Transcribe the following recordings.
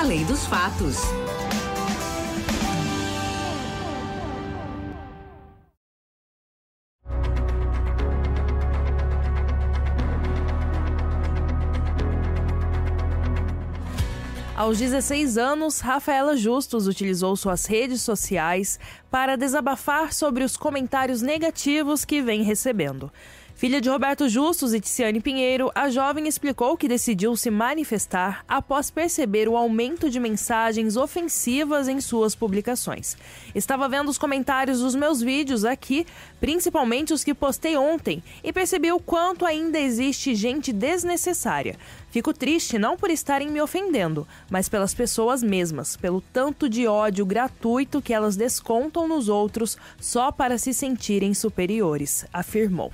Além dos fatos. Aos 16 anos, Rafaela Justus utilizou suas redes sociais para desabafar sobre os comentários negativos que vem recebendo. Filha de Roberto Justus e Ticiane Pinheiro, a jovem explicou que decidiu se manifestar após perceber o aumento de mensagens ofensivas em suas publicações. Estava vendo os comentários dos meus vídeos aqui, principalmente os que postei ontem, e percebi o quanto ainda existe gente desnecessária. Fico triste não por estarem me ofendendo, mas pelas pessoas mesmas, pelo tanto de ódio gratuito que elas descontam nos outros só para se sentirem superiores, afirmou.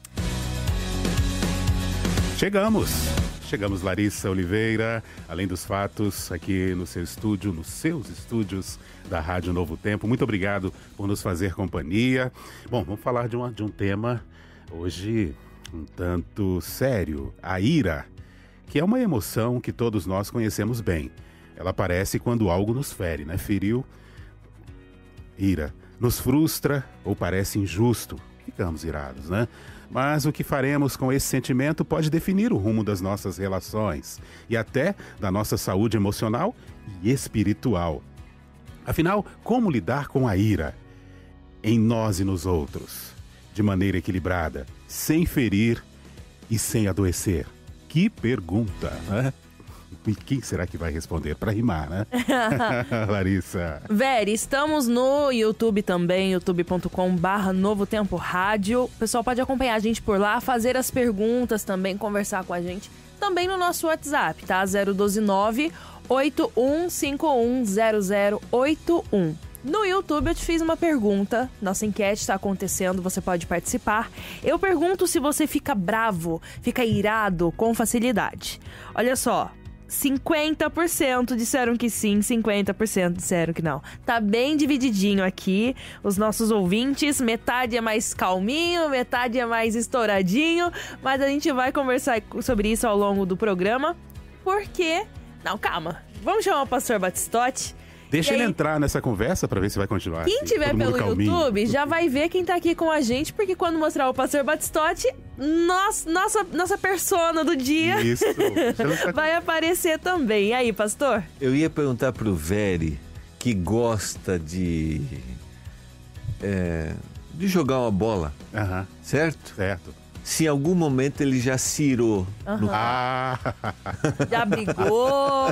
Chegamos, Larissa Oliveira, além dos fatos, aqui no seu estúdio, nos seus estúdios da Rádio Novo Tempo. Muito obrigado por nos fazer companhia. Bom, vamos falar de um tema hoje um tanto sério, a ira, que é uma emoção que todos nós conhecemos bem. Ela aparece quando algo nos fere, né? Feriu, ira, nos frustra ou parece injusto. Ficamos irados, né? Mas o que faremos com esse sentimento pode definir o rumo das nossas relações e até da nossa saúde emocional e espiritual. Afinal, como lidar com a ira em nós e nos outros, de maneira equilibrada, sem ferir e sem adoecer? Que pergunta, né? E quem será que vai responder? Para rimar, né? Larissa. Veri, estamos no YouTube também, youtube.com/Novo Tempo Rádio. O pessoal pode acompanhar a gente por lá, fazer as perguntas também, conversar com a gente. Também no nosso WhatsApp, tá? 012-981510081. No YouTube eu te fiz uma pergunta, nossa enquete está acontecendo, você pode participar. Eu pergunto se você fica bravo, fica irado com facilidade. Olha só, 50% disseram que sim, 50% disseram que não. Tá bem divididinho aqui, os nossos ouvintes, metade é mais calminho, metade é mais estouradinho, mas a gente vai conversar sobre isso ao longo do programa, porque... Não, calma, vamos chamar o pastor Batistotti. Deixa ele entrar nessa conversa pra ver se vai continuar. Quem assim, tiver pelo YouTube já vai ver quem tá aqui com a gente, porque quando mostrar o pastor Batistotti, nossa persona do dia Isso. vai aparecer também. E aí, pastor? Eu ia perguntar pro Veri, que gosta de jogar uma bola, certo? Certo. Se em algum momento ele já cirou. Já brigou.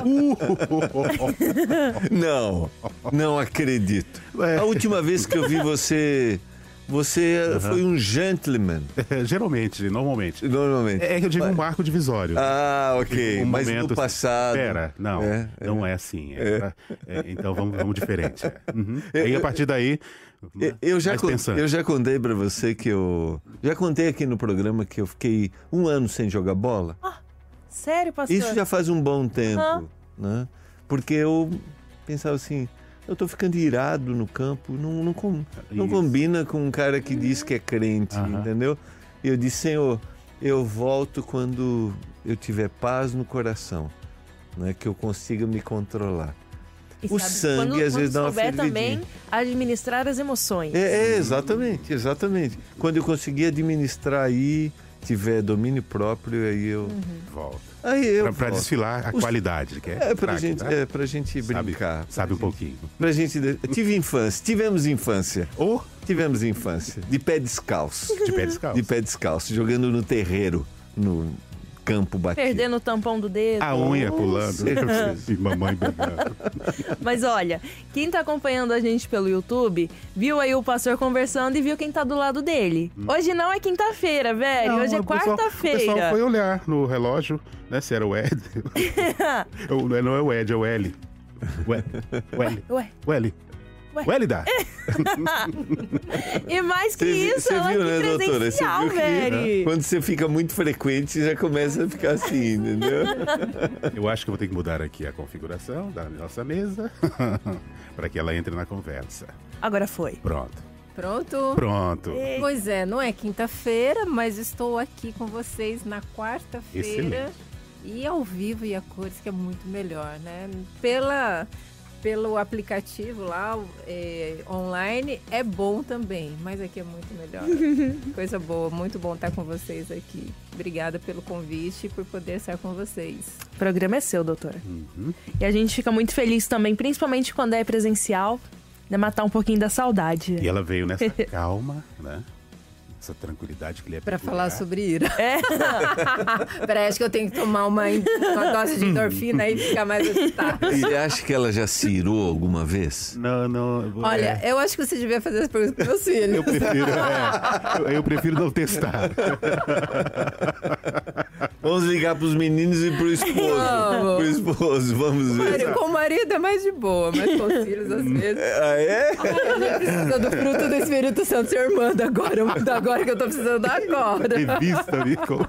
Não acredito. A última vez que eu vi você foi um gentleman. Normalmente. Normalmente. É que eu tive um marco divisório. Ok. Mas no passado... Pera, não é assim. Então vamos diferente. Aí a partir daí... Eu já contei pra você que já contei aqui no programa que eu fiquei 1 ano sem jogar bola. Sério, pastor? Isso já faz um bom tempo, né? Porque eu pensava assim, eu tô ficando irado no campo, não combina com um cara que diz que é crente, entendeu? E eu disse, Senhor, eu volto quando eu tiver paz no coração, né? Que eu consiga me controlar. O sangue às vezes dá uma fervidinha. Também administrar as emoções. Exatamente. Quando eu conseguir administrar aí, tiver domínio próprio, aí eu volto. Aí eu pra desfilar a qualidade. Que pra gente brincar. Sabe um pouquinho. Tivemos infância. Tivemos infância. De pé descalço. De pé descalço, jogando no terreiro, no campo batido. Perdendo o tampão do dedo. A unha pulando. E mamãe brigando. Mas olha, quem tá acompanhando a gente pelo YouTube, viu aí o pastor conversando e viu quem tá do lado dele. Hoje não é quinta-feira, velho. Hoje é quarta-feira. O pessoal foi olhar no relógio, né? Se era o Ed. Não é o Ed, é o L. O L. Wélida! E mais que isso, você ela viu, é né, doutora? Você viu velho. Quando você fica muito frequente, já começa a ficar assim, entendeu? Eu acho que eu vou ter que mudar aqui a configuração da nossa mesa para que ela entre na conversa. Agora foi. Pronto. Pois é, não é quinta-feira, mas estou aqui com vocês na quarta-feira. Excelente. E ao vivo e a cores, que é muito melhor, né? Pelo aplicativo lá, online, é bom também, mas aqui é muito melhor. Coisa boa, muito bom estar com vocês aqui. Obrigada pelo convite e por poder estar com vocês. O programa é seu, doutora. E a gente fica muito feliz também, principalmente quando é presencial, né, matar um pouquinho da saudade. E ela veio nessa calma, né? Essa tranquilidade que ele é para falar sobre ira. Peraí, acho que eu tenho que tomar uma dose de endorfina e ficar mais agitada. E acha que ela já cirou alguma vez? Não. Olha, eu acho que você devia fazer essa pergunta para meus filhos. Eu prefiro não testar. Vamos ligar para os meninos e para o esposo. Pro esposo, vamos ver. Com o marido é mais de boa, mas com os filhos às vezes. Ah, é? A gente precisa do fruto do Espírito Santo se irmando agora que eu tô precisando agora. Revista, Nico.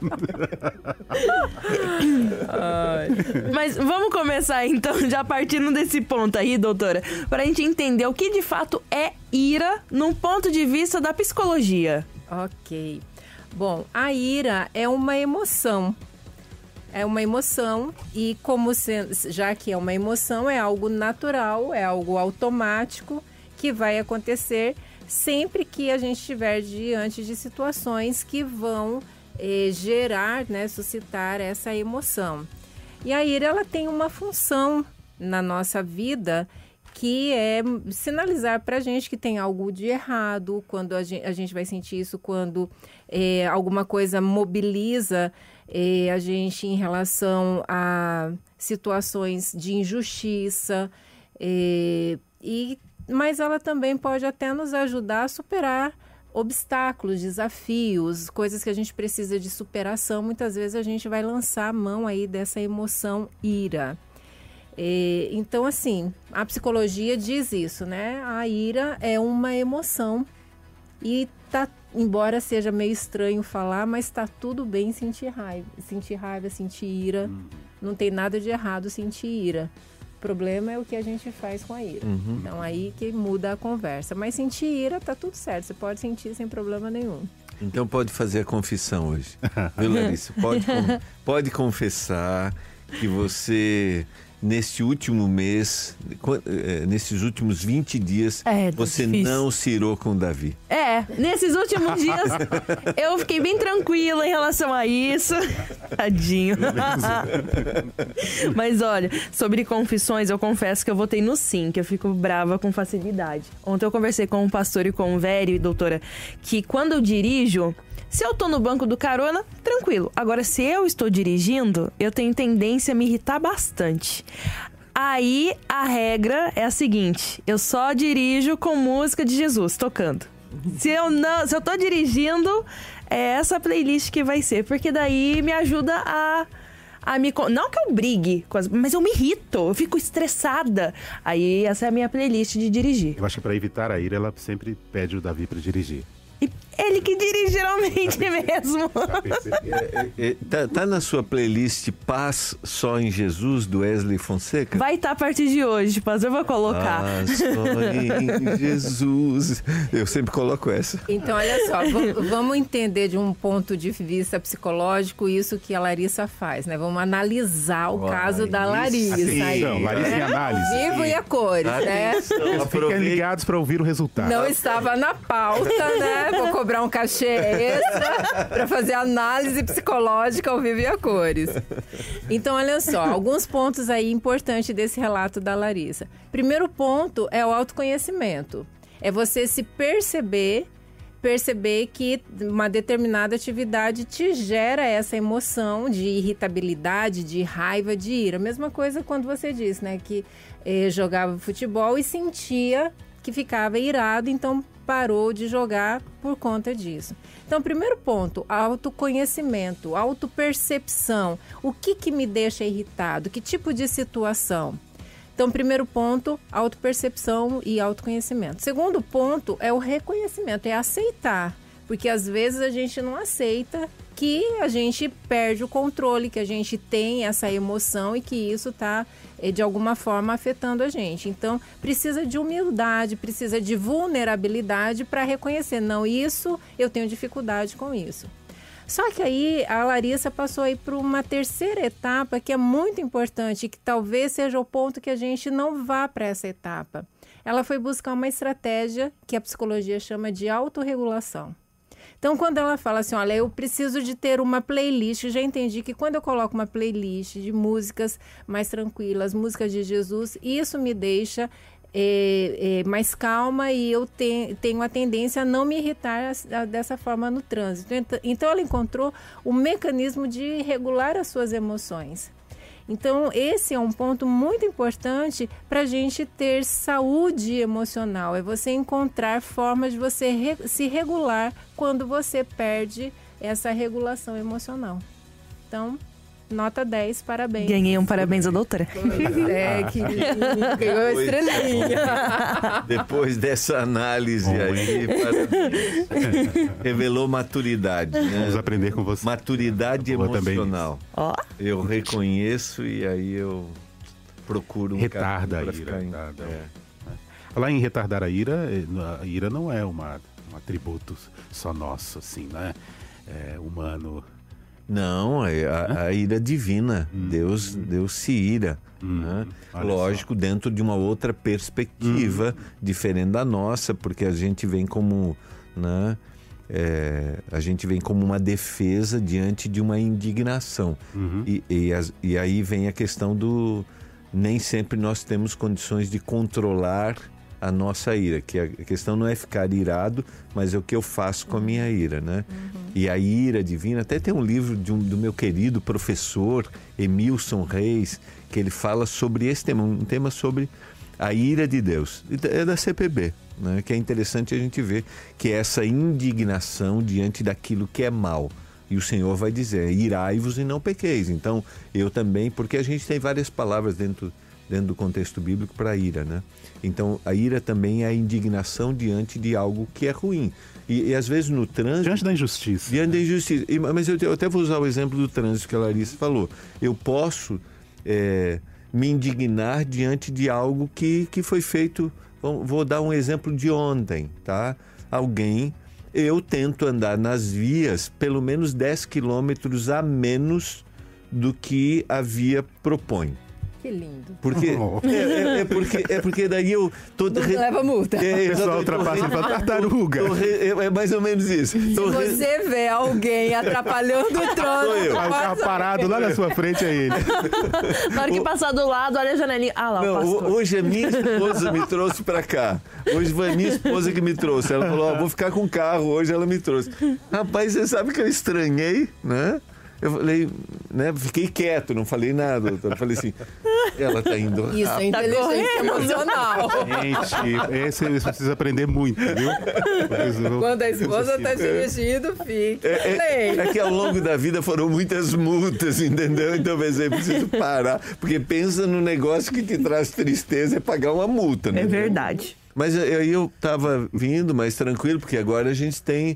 Mas vamos começar então, já partindo desse ponto aí, doutora, pra gente entender o que de fato é ira num ponto de vista da psicologia. Ok. Bom, a ira é uma emoção. É uma emoção e já que é uma emoção, é algo natural, é algo automático que vai acontecer sempre que a gente estiver diante de situações que vão gerar, né, suscitar essa emoção. E a ira, ela tem uma função na nossa vida que é sinalizar para a gente que tem algo de errado, quando a gente vai sentir isso quando alguma coisa mobiliza a gente em relação a situações de injustiça, mas ela também pode até nos ajudar a superar obstáculos, desafios, coisas que a gente precisa de superação. Muitas vezes a gente vai lançar a mão aí dessa emoção ira. Então, assim, a psicologia diz isso, né? A ira é uma emoção e embora seja meio estranho falar, mas tá tudo bem sentir raiva, sentir ira. Não tem nada de errado sentir ira. O problema é o que a gente faz com a ira. Então, aí que muda a conversa. Mas sentir ira, tá tudo certo. Você pode sentir sem problema nenhum. Então, pode fazer a confissão hoje. Viu, Larissa? Pode confessar que você, neste último mês, nesses últimos 20 dias, você difícil. não cirou com o Davi. Nesses últimos dias, eu fiquei bem tranquila em relação a isso. Tadinho. Mas olha, sobre confissões, eu confesso que eu votei no sim, que eu fico brava com facilidade. Ontem eu conversei com um pastor e com um velho, doutora, que quando eu dirijo, se eu tô no banco do carona, tranquilo. Agora, se eu estou dirigindo, eu tenho tendência a me irritar bastante. Aí, a regra é a seguinte, eu só dirijo com música de Jesus tocando. Se eu tô dirigindo, é essa playlist que vai ser, porque daí me ajuda a me... Não que eu brigue, mas eu me irrito, eu fico estressada. Aí, essa é a minha playlist de dirigir. Eu acho que para evitar a ira, ela sempre pede o Davi para dirigir. Ele que dirige geralmente mesmo. Tá na sua playlist Paz Só em Jesus, do Wesley Fonseca? Vai estar a partir de hoje, pastor, eu vou colocar. Paz só em Jesus. Eu sempre coloco essa. Então, olha só, vamos entender de um ponto de vista psicológico isso que a Larissa faz, né? Vamos analisar o caso da Larissa. Atenção, Larissa em análise. Vivo e a cores, né? Fiquem ligados para ouvir o resultado. Não estava na pauta, né? Vou cobrar um cachê extra para fazer análise psicológica ao vivo e a cores. Então, olha só, alguns pontos aí importantes desse relato da Larissa. Primeiro ponto é o autoconhecimento. É você se perceber que uma determinada atividade te gera essa emoção de irritabilidade, de raiva, de ira. Mesma coisa quando você disse, né, que jogava futebol e sentia que ficava irado, então parou de jogar por conta disso. Então, primeiro ponto, autoconhecimento, autopercepção. O que me deixa irritado? Que tipo de situação? Então, primeiro ponto, autopercepção e autoconhecimento. Segundo ponto é o reconhecimento, é aceitar. Porque às vezes a gente não aceita que a gente perde o controle, que a gente tem essa emoção e que isso está, de alguma forma, afetando a gente. Então, precisa de humildade, precisa de vulnerabilidade para reconhecer. Não, isso, eu tenho dificuldade com isso. Só que aí a Larissa passou aí por uma terceira etapa que é muito importante, que talvez seja o ponto que a gente não vá para essa etapa. Ela foi buscar uma estratégia que a psicologia chama de autorregulação. Então, quando ela fala assim, olha, eu preciso de ter uma playlist, eu já entendi que quando eu coloco uma playlist de músicas mais tranquilas, músicas de Jesus, isso me deixa mais calma e eu tenho a tendência a não me irritar dessa forma no trânsito. Então, ela encontrou um mecanismo de regular as suas emoções. Então, esse é um ponto muito importante para a gente ter saúde emocional. É você encontrar formas de você se regular quando você perde essa regulação emocional. Então, nota 10, parabéns. Ganhei um parabéns à doutora. Que ganhou a estrelinha. Depois dessa análise aí, parabéns. Revelou maturidade. Né? Vamos aprender com você. Maturidade emocional. Ó. Eu reconheço e aí eu procuro Retarda a ira. Falar em retardar a ira não é um atributo só nosso, assim, né? É humano. Não, a ira divina. Deus se ira. Né? Lógico, dentro de uma outra perspectiva, diferente da nossa, porque a gente vem como, né, a gente vem como uma defesa diante de uma indignação. E aí vem a questão do... Nem sempre nós temos condições de controlar a nossa ira, que a questão não é ficar irado, mas é o que eu faço com a minha ira, né? E a ira divina, até tem um livro do meu querido professor Emilson Reis, que ele fala sobre esse tema, um tema sobre a ira de Deus, é da CPB, né? Que é interessante a gente ver que é essa indignação diante daquilo que é mal. E o Senhor vai dizer, irai-vos e não pequeis. Então, eu também, porque a gente tem várias palavras dentro do contexto bíblico para a ira, né? Então, a ira também é a indignação diante de algo que é ruim. E às vezes no trânsito... Diante da injustiça. Diante da injustiça. Mas eu até vou usar o exemplo do trânsito que a Larissa falou. Eu posso me indignar diante de algo que foi feito... Vou dar um exemplo de ontem, tá? Eu tento andar nas vias pelo menos 10 quilômetros a menos do que a via propõe. Que lindo. Porque, porque daí eu... leva multa. O pessoal ultrapassa e fala, tartaruga. É mais ou menos isso. Se você vê alguém atrapalhando o trânsito... O carro parado lá na sua frente é ele. Na hora que passar do lado, olha a janelinha. Ah lá, o pastor. Hoje a minha esposa me trouxe pra cá. Hoje foi a minha esposa que me trouxe. Ela falou, vou ficar com o carro. Hoje ela me trouxe. Rapaz, você sabe que eu estranhei, né? Eu falei, né? Fiquei quieto, não falei nada. Eu falei assim, ela tá indo rápido. Isso é inteligência emocional. Gente, esse você precisa aprender muito, viu? Quando a esposa tá dirigindo, fica. É que ao longo da vida foram muitas multas, entendeu? Então, eu preciso parar. Porque pensa no negócio que te traz tristeza, é pagar uma multa, né? É verdade. Mas aí eu tava vindo mais tranquilo, porque agora a gente tem...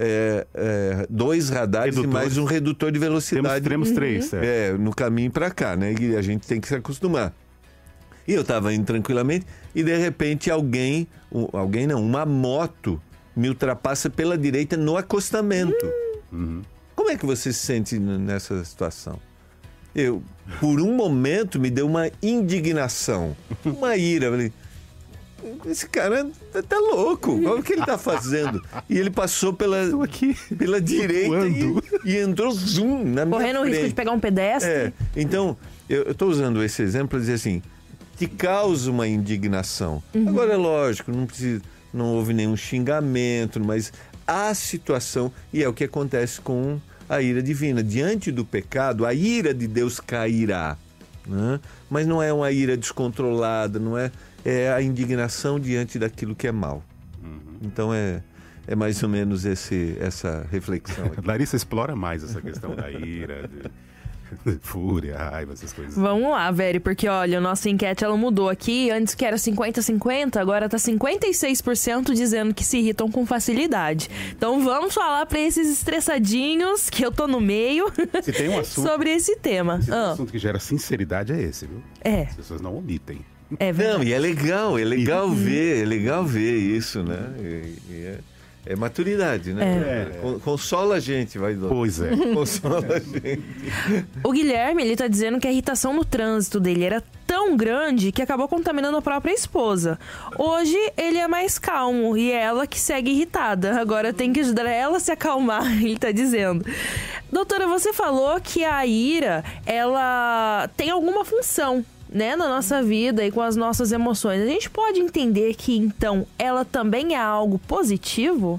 2 radares e mais um redutor de velocidade. Temos 3, no caminho para cá, né? E a gente tem que se acostumar. E eu estava indo tranquilamente e de repente uma moto me ultrapassa pela direita no acostamento. Como é que você se sente nessa situação? Por um momento, me deu uma indignação, uma ira. Eu falei, esse cara tá louco, olha o que ele tá fazendo. E ele passou pela direita e entrou zoom na minha frente. Correndo o risco de pegar um pedestre. Então, eu tô usando esse exemplo para dizer assim, te causa uma indignação. Agora é lógico, não houve nenhum xingamento, mas a situação, e é o que acontece com a ira divina. Diante do pecado, a ira de Deus cairá, né? Mas não é uma ira descontrolada, não é a indignação diante daquilo que é mal. Então é mais ou menos essa reflexão aqui. Larissa explora mais essa questão da ira, de fúria, raiva, essas coisas. Vamos lá, Veri, porque olha, a nossa enquete ela mudou aqui. Antes que era 50-50, agora tá 56% dizendo que se irritam com facilidade. Então vamos falar pra esses estressadinhos, que eu tô no meio, se tem um assunto, sobre esse tema. Se tem um assunto que gera sinceridade, é esse, viu? As pessoas não omitem. É verdade. Não, e é legal ver isso, né? É maturidade, né? Consola a gente, vai, Dona. Pois é. Consola a gente. O Guilherme, ele tá dizendo que a irritação no trânsito dele era tão grande que acabou contaminando a própria esposa. Hoje, ele é mais calmo e é ela que segue irritada. Agora tem que ajudar ela a se acalmar, ele tá dizendo. Doutora, você falou que a ira, ela tem alguma função, né, na nossa vida e com as nossas emoções. A gente pode entender que, então, ela também é algo positivo?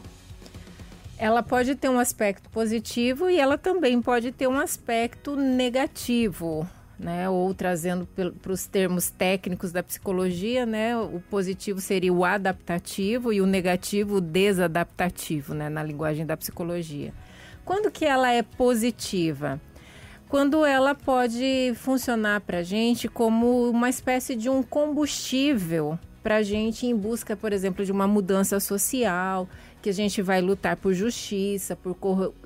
Ela pode ter um aspecto positivo e ela também pode ter um aspecto negativo, né? Ou trazendo para os termos técnicos da psicologia, né? O positivo seria o adaptativo e o negativo o desadaptativo, né? Na linguagem da psicologia. Quando que ela é positiva? Quando ela pode funcionar para a gente como uma espécie de um combustível para a gente em busca, por exemplo, de uma mudança social, que a gente vai lutar por justiça, por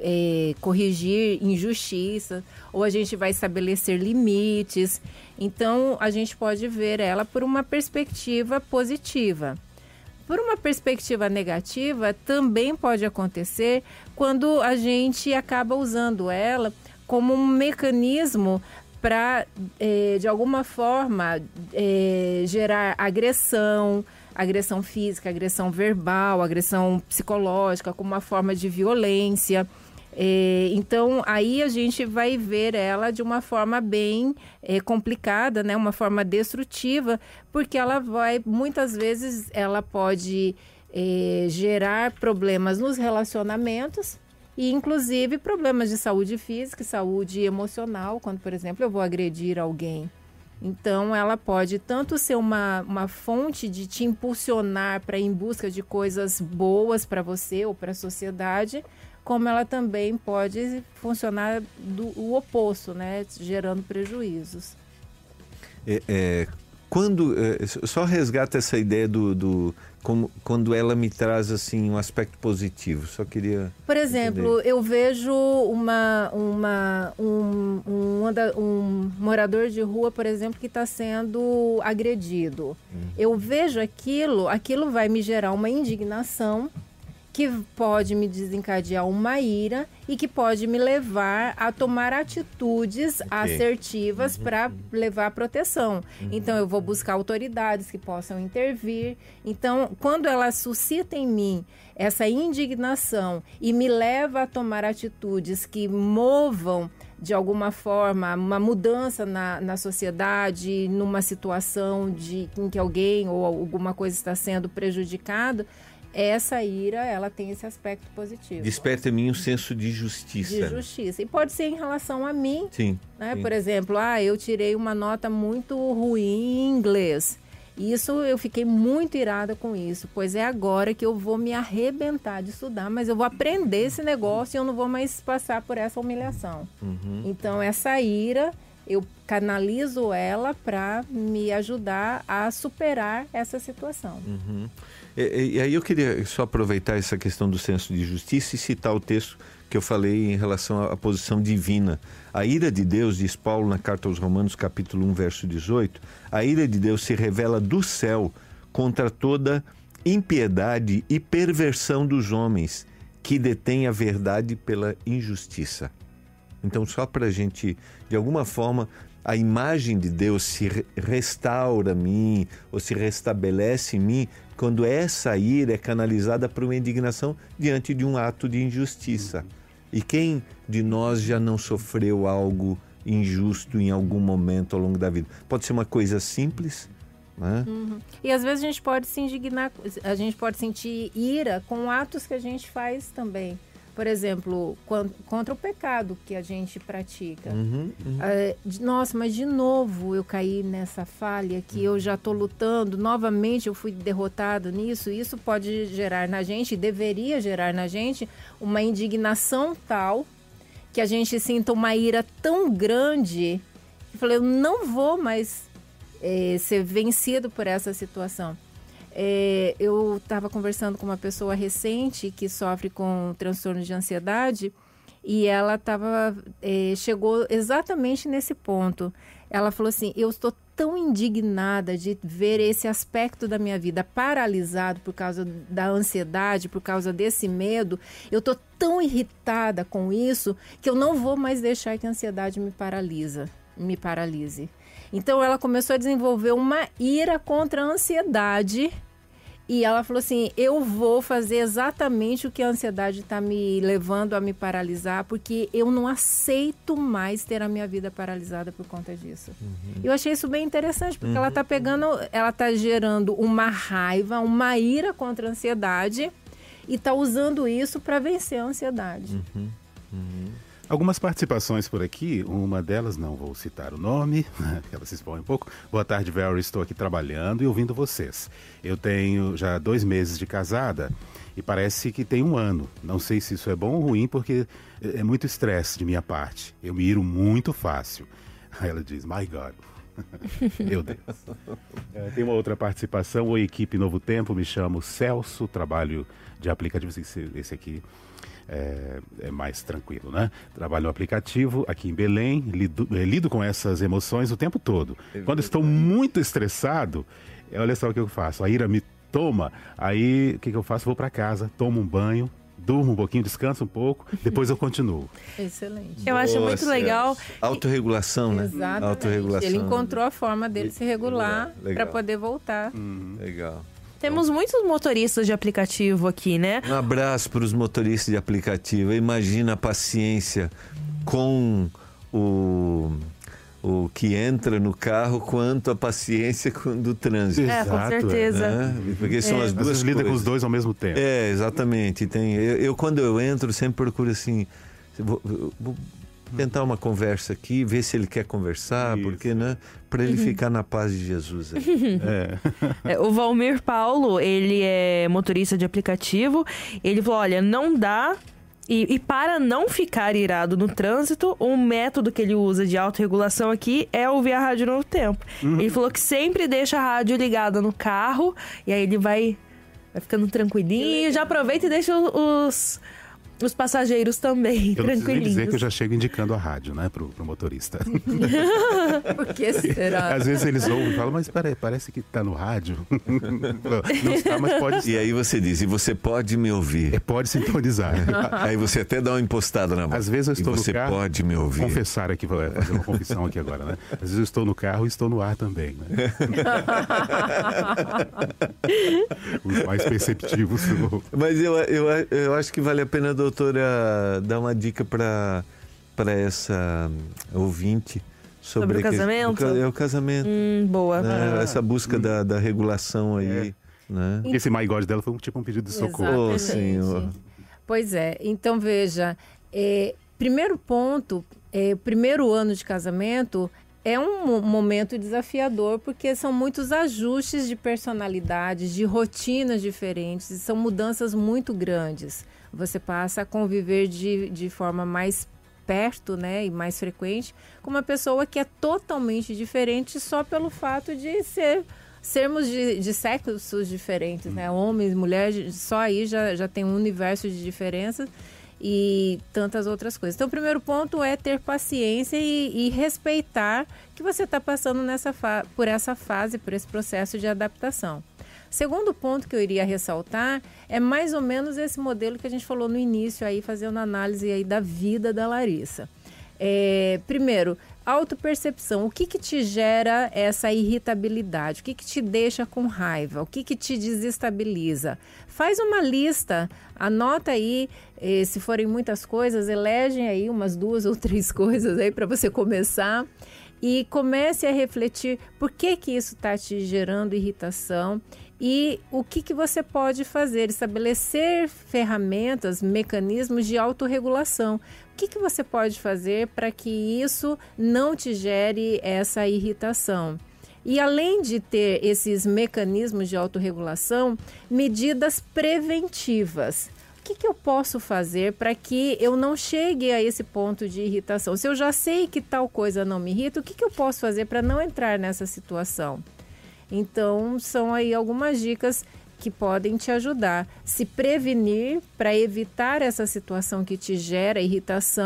corrigir injustiça, ou a gente vai estabelecer limites. Então, a gente pode ver ela por uma perspectiva positiva. Por uma perspectiva negativa, também pode acontecer quando a gente acaba usando ela como um mecanismo para, de alguma forma, gerar agressão física, agressão verbal, agressão psicológica, como uma forma de violência. Então, aí a gente vai ver ela de uma forma bem complicada, né? Uma forma destrutiva, porque ela vai, muitas vezes, ela pode gerar problemas nos relacionamentos, e, inclusive, problemas de saúde física e saúde emocional, quando, por exemplo, eu vou agredir alguém. Então, ela pode tanto ser uma fonte de te impulsionar para ir em busca de coisas boas para você ou para a sociedade, como ela também pode funcionar o oposto, né? Gerando prejuízos. Só resgata essa ideia quando ela me traz assim um aspecto positivo. Só queria... Por exemplo, eu vejo um morador de rua, por exemplo, que está sendo agredido. Eu vejo aquilo vai me gerar uma indignação, que pode me desencadear uma ira e que pode me levar a tomar atitudes assertivas para levar proteção. Então, eu vou buscar autoridades que possam intervir. Então, quando ela suscita em mim essa indignação e me leva a tomar atitudes que movam, de alguma forma, uma mudança na sociedade, numa situação em que alguém ou alguma coisa está sendo prejudicado, essa ira, ela tem esse aspecto positivo. Desperta em mim um senso de justiça. De justiça. E pode ser em relação a mim. Sim. Né? Sim. Por exemplo, eu tirei uma nota muito ruim em inglês. Isso, eu fiquei muito irada com isso, pois é agora que eu vou me arrebentar de estudar, mas eu vou aprender esse negócio e eu não vou mais passar por essa humilhação. Então, essa ira, eu canalizo ela para me ajudar a superar essa situação. E aí eu queria só aproveitar essa questão do senso de justiça e citar o texto que eu falei em relação à posição divina. A ira de Deus, diz Paulo na carta aos Romanos, capítulo 1, verso 18, a ira de Deus se revela do céu contra toda impiedade e perversão dos homens que detêm a verdade pela injustiça. Então, só para a gente, de alguma forma, a imagem de Deus se restaura em mim, ou se restabelece em mim, quando essa ira é canalizada para uma indignação diante de um ato de injustiça. E quem de nós já não sofreu algo injusto em algum momento ao longo da vida? Pode ser uma coisa simples, né? E às vezes a gente pode se indignar, a gente pode sentir ira com atos que a gente faz também. Por exemplo, contra o pecado que a gente pratica. Nossa, mas de novo eu caí nessa falha que eu já estou lutando, novamente eu fui derrotado nisso. Isso pode gerar na gente, deveria gerar na gente, uma indignação tal que a gente sinta uma ira tão grande. Eu falei, eu não vou mais ser vencido por essa situação. Eu estava conversando com uma pessoa recente que sofre com transtorno de ansiedade e ela chegou exatamente nesse ponto. ela falou assim, eu estou tão indignada de ver esse aspecto da minha vida paralisado por causa da ansiedade, por causa desse medo. Eu estou tão irritada com isso que eu não vou mais deixar que a ansiedade me paralise. Então ela começou a desenvolver uma ira contra a ansiedade. E ela falou assim, eu vou fazer exatamente o que a ansiedade está me levando a me paralisar, porque eu não aceito mais ter a minha vida paralisada por conta disso. Eu achei isso bem interessante, porque ela está gerando uma raiva, uma ira contra a ansiedade e está usando isso para vencer a ansiedade. Algumas participações por aqui, uma delas, não vou citar o nome, ela se expõe um pouco. Boa tarde, Valerie, estou aqui trabalhando e ouvindo vocês. Eu tenho já 2 meses de casada e parece que tem 1 ano. Não sei se isso é bom ou ruim, porque é muito estresse de minha parte. Eu me iro muito fácil. Aí ela diz, my God. Meu Deus. Tem uma outra participação. Oi, equipe Novo Tempo, me chamo Celso, trabalho de aplicativo, esse aqui é mais tranquilo, né? Trabalho no aplicativo aqui em Belém, lido com essas emoções o tempo todo. Quando estou muito estressado, olha só o que eu faço, a ira me toma, aí o que eu faço? Vou para casa, tomo um banho, durmo um pouquinho, descanso um pouco, depois eu continuo. Excelente. Eu acho muito legal. Autorregulação, né? Exatamente. Autorregulação. Ele encontrou a forma dele se regular para poder voltar. Legal. Temos muitos motoristas de aplicativo aqui, né? Um abraço para os motoristas de aplicativo. Imagina a paciência com o que entra no carro, quanto a paciência do trânsito. Com certeza. Né? Porque são as Às duas vezes coisas. lida com os dois ao mesmo tempo. Exatamente. Quando eu entro, sempre procuro assim, vou tentar uma conversa aqui, ver se ele quer conversar, porque, né? Para ele ficar na paz de Jesus. O Valmir Paulo, ele é motorista de aplicativo. Ele falou, olha, não dá... E para não ficar irado no trânsito, um método que ele usa de autorregulação aqui é ouvir a Rádio Novo Tempo. Ele falou que sempre deixa a rádio ligada no carro, e aí ele vai ficando tranquilinho, já aproveita e deixa os passageiros também eu tranquilinhos. Eu preciso dizer que eu já chego indicando a rádio, né, pro motorista. Por que será? Às vezes eles ouvem e falam, mas parece que tá no rádio. Não está, mas pode estar. E aí você diz, e você pode me ouvir. Pode sintonizar. Aí você até dá uma impostada na voz. Às vezes eu estou no carro. Você pode me ouvir. Confessar aqui, fazer uma confissão aqui agora, né? Às vezes eu estou no carro e estou no ar também, né? Os mais perceptivos. Mas eu acho que vale a pena, doutora, dar uma dica para essa ouvinte sobre o casamento. O casamento. Boa. Né? Essa busca da regulação aí. Né? Esse my God dela foi um pedido de socorro. Oh, Senhor. Pois é. Então, veja, primeiro ponto, primeiro ano de casamento é um momento desafiador, porque são muitos ajustes de personalidades, de rotinas diferentes, e são mudanças muito grandes. Você passa a conviver de forma mais perto, né, e mais frequente com uma pessoa que é totalmente diferente só pelo fato de sermos de sexos diferentes, né? Homens, mulheres, só aí já tem um universo de diferenças e tantas outras coisas. Então, o primeiro ponto é ter paciência e respeitar que você está passando por essa fase, por esse processo de adaptação. Segundo ponto que eu iria ressaltar é mais ou menos esse modelo que a gente falou no início, aí, fazendo análise aí da vida da Larissa. Primeiro, autopercepção. O que te gera essa irritabilidade? O que te deixa com raiva? O que te desestabiliza? Faz uma lista, anota aí, se forem muitas coisas, elegem aí umas 2 ou 3 coisas aí para você começar e comece a refletir por que isso está te gerando irritação e o que você pode fazer, estabelecer ferramentas, mecanismos de autorregulação. O que você pode fazer para que isso não te gere essa irritação? E além de ter esses mecanismos de autorregulação, medidas preventivas. O que eu posso fazer para que eu não chegue a esse ponto de irritação? Se eu já sei que tal coisa não me irrita, o que eu posso fazer para não entrar nessa situação? Então, são aí algumas dicas que podem te ajudar. Se prevenir para evitar essa situação que te gera irritação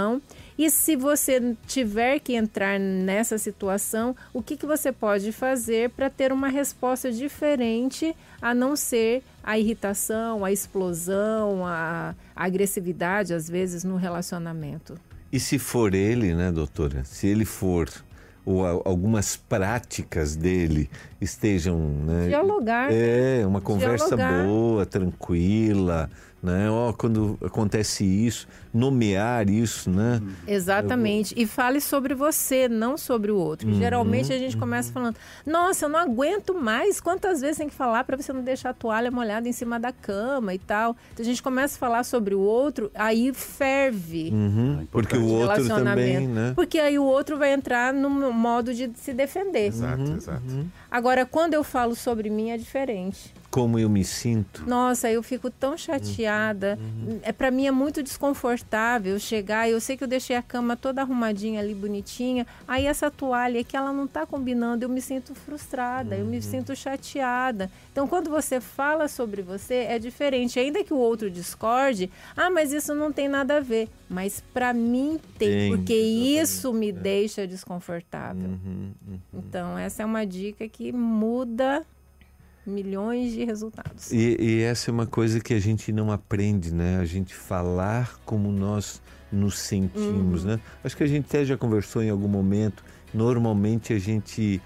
E se você tiver que entrar nessa situação, o que você pode fazer para ter uma resposta diferente, a não ser a irritação, a explosão, a agressividade, às vezes, no relacionamento? E se for ele, né, doutora? Se ele for, ou algumas práticas dele estejam... Né, dialogar. Uma conversa boa, tranquila, né? Quando acontece isso, nomear isso, né? Exatamente. E fale sobre você, não sobre o outro. Geralmente a gente começa falando, nossa, eu não aguento mais. Quantas vezes tem que falar para você não deixar a toalha molhada em cima da cama e tal? Então a gente começa a falar sobre o outro, aí ferve. Porque o outro também, né? Porque aí o outro vai entrar no modo de se defender. Exato. Agora, quando eu falo sobre mim, é diferente. Como eu me sinto. Nossa, eu fico tão chateada. Para mim é muito desconfortável chegar. Eu sei que eu deixei a cama toda arrumadinha ali, bonitinha. Aí essa toalha que ela não está combinando, eu me sinto frustrada, eu me sinto chateada. Então, quando você fala sobre você, é diferente. Ainda que o outro discorde, mas isso não tem nada a ver. Mas para mim tem, porque isso me deixa desconfortável. Então, essa é uma dica que muda milhões de resultados. E essa é uma coisa que a gente não aprende, né? A gente falar como nós nos sentimos, né? Acho que a gente até já conversou em algum momento. Normalmente a gente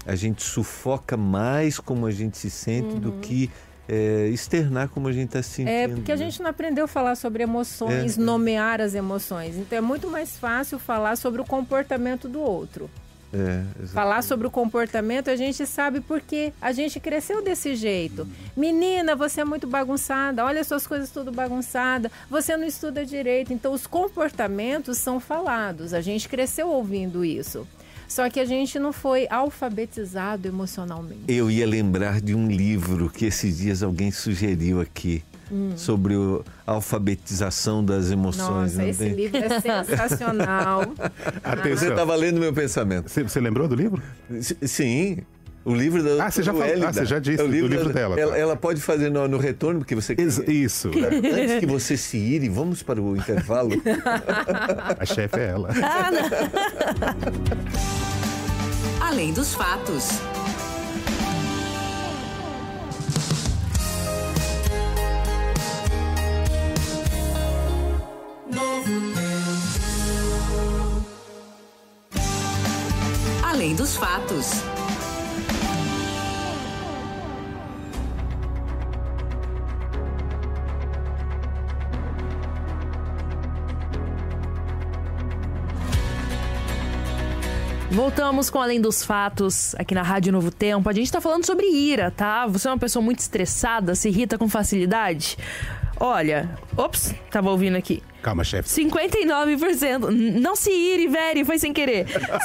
sufoca mais como a gente se sente do que externar como a gente está se sentindo. Porque a gente não aprendeu a falar sobre emoções, nomear as emoções. Então é muito mais fácil falar sobre o comportamento do outro. Falar sobre o comportamento, a gente sabe porque a gente cresceu desse jeito. Menina, você é muito bagunçada, olha suas coisas tudo bagunçada, você não estuda direito. Então os comportamentos são falados, a gente cresceu ouvindo isso. Só que a gente não foi alfabetizado emocionalmente. Eu ia lembrar de um livro que esses dias alguém sugeriu aqui. Sobre a alfabetização das emoções. Nossa, esse livro é sensacional. Atenção. Você estava lendo meu pensamento. Você lembrou do livro? Sim. O livro da você já falou. Você já disse, o livro dela. Ela pode fazer no retorno, porque você quer. Isso. Antes que você se ire, vamos para o intervalo. A chefe é ela. Além dos fatos. Além dos fatos. Voltamos com Além dos Fatos, aqui na Rádio Novo Tempo. A gente tá falando sobre ira, tá? Você é uma pessoa muito estressada, se irrita com facilidade? Olha, tava ouvindo aqui. Calma, chefe. 59%. Não se ire, velho, foi sem querer.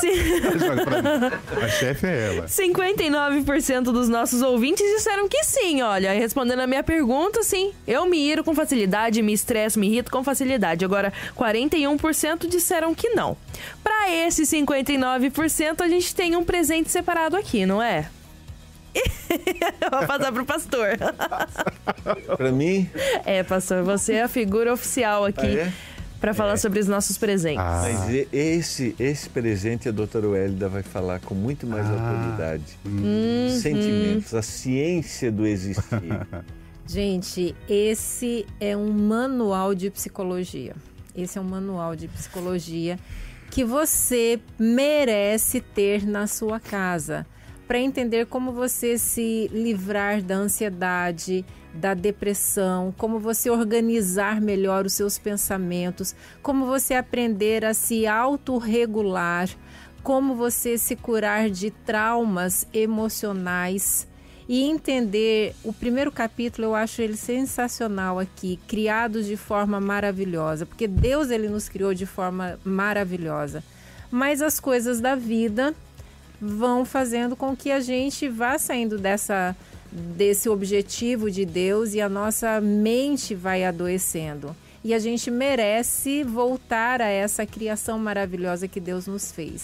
A chefe é ela. 59% dos nossos ouvintes disseram que sim, olha. Respondendo a minha pergunta, sim. Eu me iro com facilidade, me estresso, me irrito com facilidade. Agora, 41% disseram que não. Para esse 59%, a gente tem um presente separado aqui, não é? Vou passar pro pastor. Pra mim? Pastor, você é a figura oficial aqui para falar sobre os nossos presentes. Mas esse presente a doutora Wélida vai falar com muito mais autoridade. Sentimentos, a ciência do existir. Gente, esse é um manual de psicologia. Esse é um manual de psicologia que você merece ter na sua casa, para entender como você se livrar da ansiedade, da depressão, como você organizar melhor os seus pensamentos, como você aprender a se autorregular, como você se curar de traumas emocionais e entender. O primeiro capítulo eu acho ele sensacional aqui, criados de forma maravilhosa, porque Deus ele nos criou de forma maravilhosa, mas as coisas da vida vão fazendo com que a gente vá saindo desse objetivo de Deus e a nossa mente vai adoecendo. E a gente merece voltar a essa criação maravilhosa que Deus nos fez.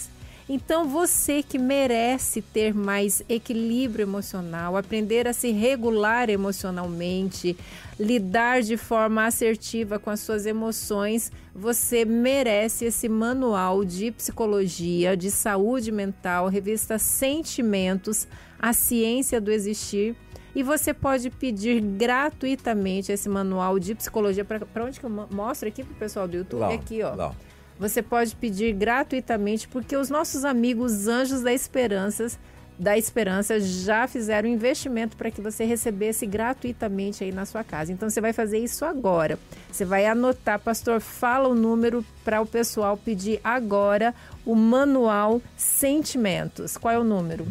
Então, você que merece ter mais equilíbrio emocional, aprender a se regular emocionalmente, lidar de forma assertiva com as suas emoções, você merece esse manual de psicologia, de saúde mental, revista Sentimentos, A Ciência do Existir. E você pode pedir gratuitamente esse manual de psicologia. Para onde que eu mostro aqui para o pessoal do YouTube? Lá, aqui, ó. lá. Você pode pedir gratuitamente, porque os nossos amigos Anjos da Esperança já fizeram um investimento para que você recebesse gratuitamente aí na sua casa. Então, você vai fazer isso agora. Você vai anotar, pastor, fala o número para o pessoal pedir agora o manual Sentimentos. Qual é o número?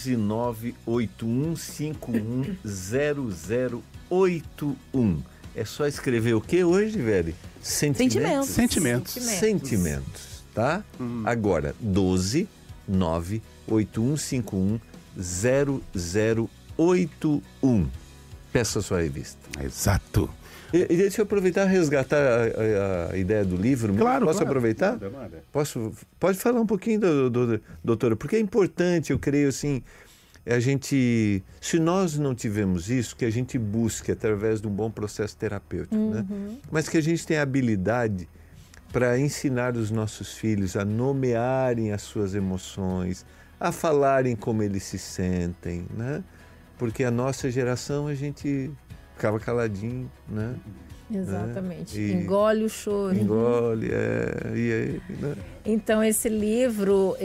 12981510081. É só escrever o que hoje, velho? Sentimentos. Sentimentos, tá? Agora, 12981510081. Peça a sua revista. Exato. E deixa eu aproveitar e resgatar a ideia do livro. Claro, Posso aproveitar? Manda. Pode falar um pouquinho, doutora? Porque é importante, eu creio, assim, a gente, se nós não tivermos isso, que a gente busque através de um bom processo terapêutico, né? Mas que a gente tenha habilidade para ensinar os nossos filhos a nomearem as suas emoções, a falarem como eles se sentem, né? Porque a nossa geração, a gente ficava caladinho, né? Exatamente. E engole o choro. Engole, e aí, né? Então, esse livro,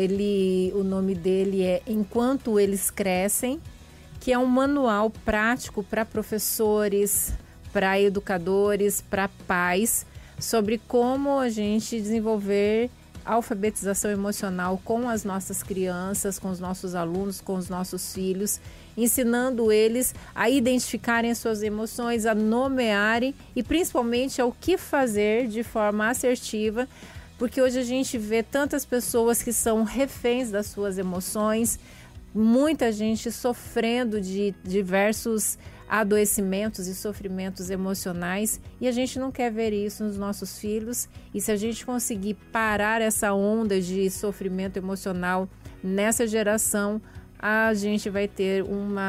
o nome dele é Enquanto Eles Crescem, que é um manual prático para professores, para educadores, para pais, sobre como a gente desenvolver alfabetização emocional com as nossas crianças, com os nossos alunos, com os nossos filhos, ensinando eles a identificarem as suas emoções, a nomearem e principalmente ao que fazer de forma assertiva, porque hoje a gente vê tantas pessoas que são reféns das suas emoções, muita gente sofrendo de diversos adoecimentos e sofrimentos emocionais, e a gente não quer ver isso nos nossos filhos. E se a gente conseguir parar essa onda de sofrimento emocional nessa geração, a gente vai ter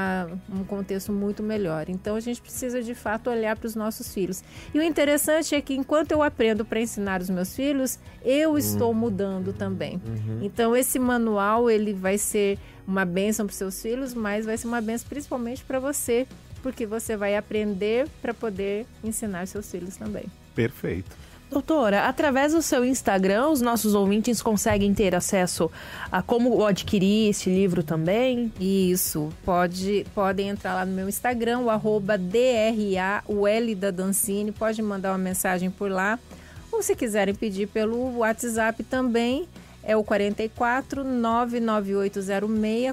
um contexto muito melhor. Então a gente precisa de fato olhar para os nossos filhos. E o interessante é que enquanto eu aprendo para ensinar os meus filhos, eu estou mudando também. Então esse manual, ele vai ser uma bênção para os seus filhos, mas vai ser uma bênção principalmente para você, porque você vai aprender para poder ensinar seus filhos também. Perfeito. Doutora, através do seu Instagram, os nossos ouvintes conseguem ter acesso a como adquirir esse livro também? Isso, podem entrar lá no meu Instagram, o @DRAUL da Dancini, pode mandar uma mensagem por lá, ou se quiserem pedir pelo WhatsApp também, é o 44 99806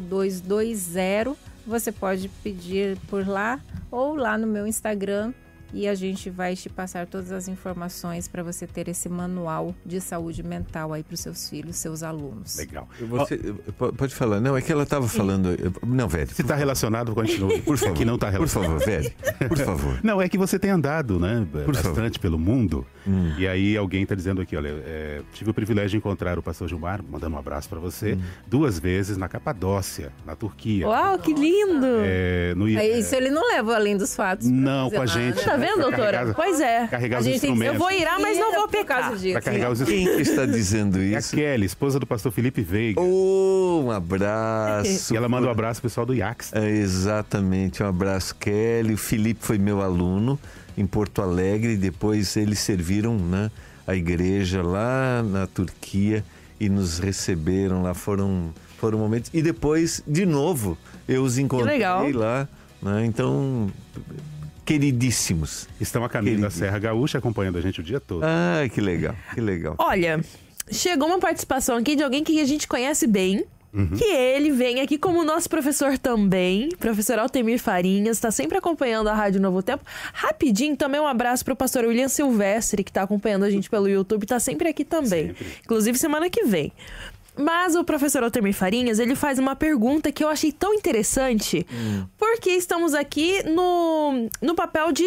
4220. Você pode pedir por lá ou lá no meu Instagram e a gente vai te passar todas as informações para você ter esse manual de saúde mental aí para os seus filhos, seus alunos. Legal. Você pode falar. Não, é que ela estava falando... Não, velho. Se está relacionado, continue. Por favor. Que não está relacionado. Por favor, velho. Por favor. Não, é que você tem andado, né? Bastante pelo mundo. E aí alguém está dizendo aqui, olha, tive o privilégio de encontrar o pastor Gilmar, mandando um abraço para você, 2 vezes na Capadócia, na Turquia. Uau, que lindo! Isso ele não leva além dos fatos. Não, com a gente. Tá vendo, doutora? Pois é. Carregar os instrumentos. Eu vou ir, mas não vou pecar. Para carregar os Quem que está dizendo isso? É a Kelly, esposa do pastor Felipe Veiga. Um abraço. E ela manda um abraço pro pessoal do IACS. Exatamente, um abraço, Kelly. O Felipe foi meu aluno em Porto Alegre, depois eles serviram, né, a igreja lá na Turquia e nos receberam lá, foram momentos. E depois, de novo, eu os encontrei lá, né, então... Queridíssimos. Estão a caminho da Serra Gaúcha, acompanhando a gente o dia todo. Ah, que legal, que legal. Olha, chegou uma participação aqui de alguém que a gente conhece bem, que ele vem aqui como nosso professor também, professor Altemir Farinhas, está sempre acompanhando a Rádio Novo Tempo. Rapidinho, também um abraço para o pastor William Silvestre, que está acompanhando a gente pelo YouTube, está sempre aqui também. Sempre. Inclusive semana que vem. Mas o professor Altemir Farinhas, ele faz uma pergunta que eu achei tão interessante, porque estamos aqui no papel de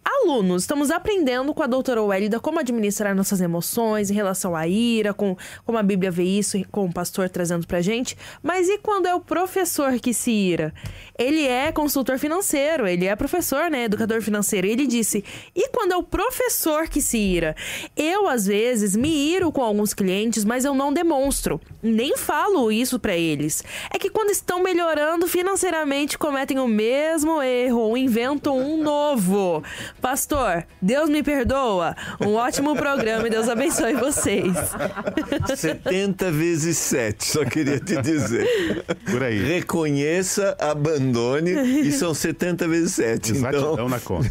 alunos, estamos aprendendo com a doutora Wélida como administrar nossas emoções em relação à ira, como a Bíblia vê isso, com o pastor trazendo pra gente. Mas e quando é o professor que se ira? Ele é consultor financeiro, ele é professor, né, educador financeiro. E ele disse, e quando é o professor que se ira? Eu, às vezes, me iro com alguns clientes, mas eu não demonstro. Nem falo isso pra eles. É que quando estão melhorando financeiramente, cometem o mesmo erro ou inventam um novo. Pastor, Deus me perdoa. Um ótimo programa e Deus abençoe vocês. 70 vezes 7, só queria te dizer. Por aí. Reconheça, abandone e são 70 vezes 7. Exatidão então... na conta.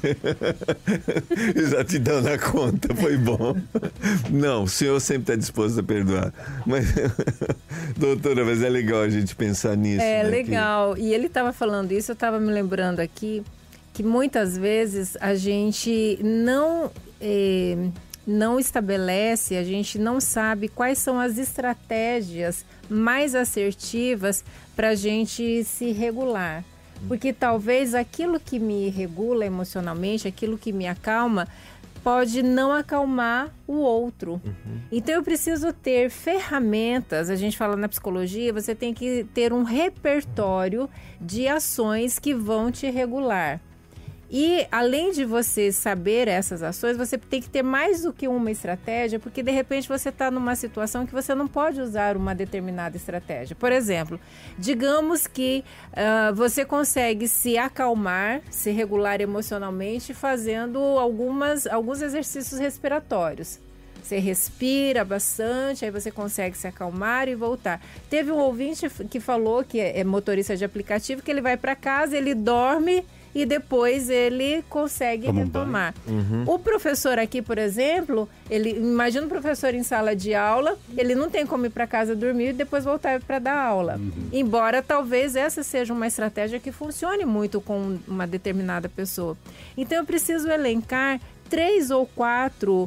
Exatidão na conta, foi bom. Não, o senhor sempre está disposto a perdoar. Mas, doutora, mas é legal a gente pensar nisso. É, né? legal. E ele estava falando isso, eu estava me lembrando aqui que muitas vezes a gente não estabelece, a gente não sabe quais são as estratégias mais assertivas para a gente se regular. Porque talvez aquilo que me regula emocionalmente, aquilo que me acalma, pode não acalmar o outro. Então eu preciso ter ferramentas, a gente fala na psicologia, você tem que ter um repertório de ações que vão te regular. E além de você saber essas ações, você tem que ter mais do que uma estratégia, porque de repente você está numa situação que você não pode usar uma determinada estratégia. Por exemplo, digamos que você consegue se acalmar, se regular emocionalmente fazendo alguns exercícios respiratórios. Você respira bastante, aí você consegue se acalmar e voltar. Teve um ouvinte que falou, que é motorista de aplicativo, que ele vai para casa, ele dorme e depois ele consegue retomar. O professor aqui, por exemplo, imagina um professor em sala de aula, ele não tem como ir para casa dormir e depois voltar para dar aula. Embora talvez essa seja uma estratégia que funcione muito com uma determinada pessoa. Então eu preciso elencar 3 ou 4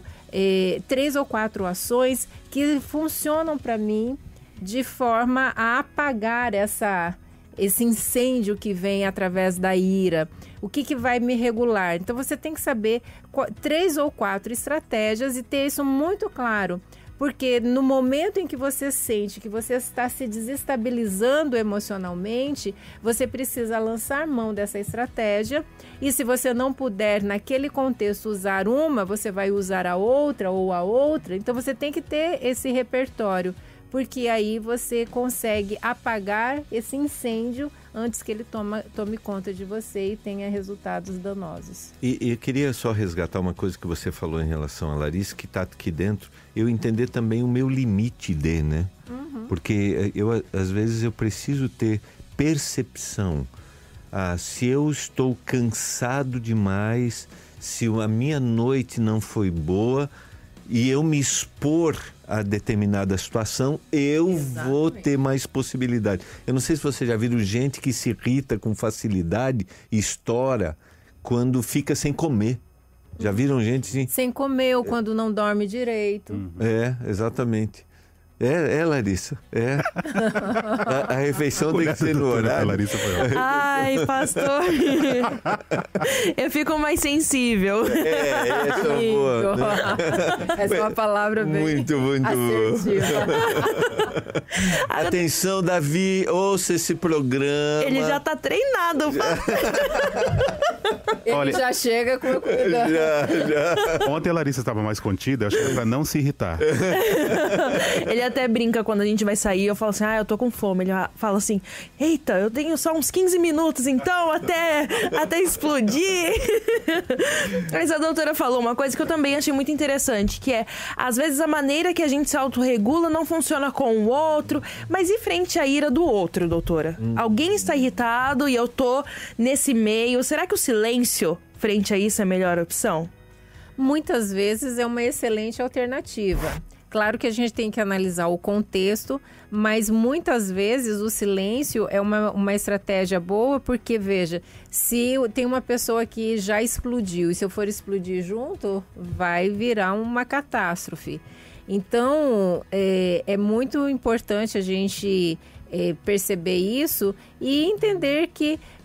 ações que funcionam para mim de forma a apagar esse incêndio que vem através da ira. O que vai me regular? Então você tem que saber 3 ou 4 estratégias e ter isso muito claro. Porque no momento em que você sente que você está se desestabilizando emocionalmente, você precisa lançar mão dessa estratégia. E se você não puder, naquele contexto, usar uma, você vai usar a outra ou a outra. Então você tem que ter esse repertório, porque aí você consegue apagar esse incêndio antes que ele tome conta de você e tenha resultados danosos. E eu queria só resgatar uma coisa que você falou em relação a Larissa, que está aqui dentro, eu entender também o meu limite né? Porque às vezes eu preciso ter percepção. Se eu estou cansado demais, se a minha noite não foi boa e eu me expor a determinada situação, eu vou ter mais possibilidade. Eu não sei se você já viu gente que se irrita com facilidade e estoura quando fica sem comer. Já viram gente assim? Sem comer ou quando não dorme direito. Exatamente. Larissa. A refeição tem que ser no horário. Larissa foi Ai, pastor. Eu fico mais sensível. Essa é boa. Essa é uma palavra bem muito assertiva. Atenção, Davi, ouça esse programa. Ele já tá treinado. Ele já chega com a comida. Já. Ontem a Larissa estava mais contida, acho que para não se irritar. Ele até brinca quando a gente vai sair, eu falo assim, eu tô com fome. Ele fala assim, eita, eu tenho só uns 15 minutos então, até explodir. Mas a doutora falou uma coisa que eu também achei muito interessante, que é, às vezes a maneira que a gente se autorregula não funciona com o outro, mas e frente à ira do outro, doutora? Alguém está irritado e eu tô nesse meio, será que o silêncio frente a isso é a melhor opção? Muitas vezes é uma excelente alternativa. Claro que a gente tem que analisar o contexto, mas muitas vezes o silêncio é uma estratégia boa, porque, veja, se tem uma pessoa que já explodiu e se eu for explodir junto, vai virar uma catástrofe. Então, é muito importante a gente perceber isso e entender que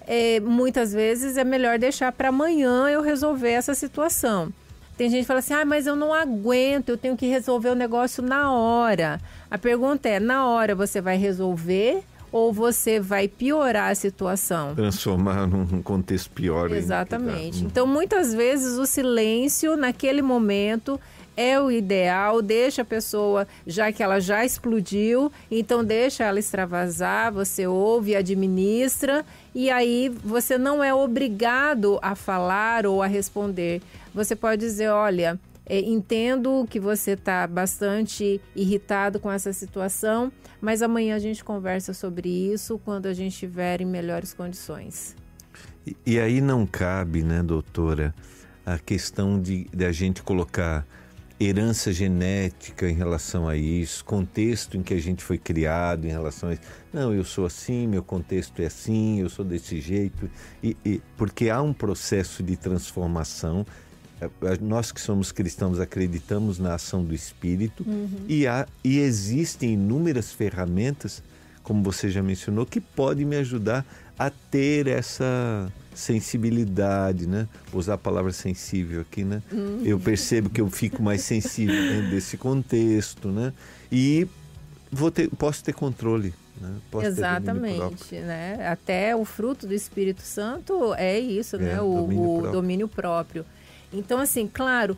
muitas vezes é melhor deixar para amanhã eu resolver essa situação. Tem gente que fala assim, mas eu não aguento, eu tenho que resolver o negócio na hora. A pergunta é, na hora você vai resolver ou você vai piorar a situação? Transformar num contexto pior. Exatamente. Então, muitas vezes, o silêncio, naquele momento, é o ideal. Deixa a pessoa, já que ela já explodiu, então deixa ela extravasar, você ouve, administra, e aí você não é obrigado a falar ou a responder. Você pode dizer, olha, entendo que você está bastante irritado com essa situação, mas amanhã a gente conversa sobre isso quando a gente estiver em melhores condições. E aí não cabe, né, doutora, a questão de a gente colocar herança genética em relação a isso, contexto em que a gente foi criado em relação a isso. Não, eu sou assim, meu contexto é assim, eu sou desse jeito. Porque há um processo de transformação. Nós que somos cristãos acreditamos na ação do Espírito e existem inúmeras ferramentas, como você já mencionou, que podem me ajudar a ter essa sensibilidade, né? Vou usar a palavra sensível aqui, né? Eu percebo que eu fico mais sensível dentro desse contexto, né? E posso ter controle, né? Exatamente, né? Até o fruto do Espírito Santo é isso, né? O domínio próprio. Então, assim, claro,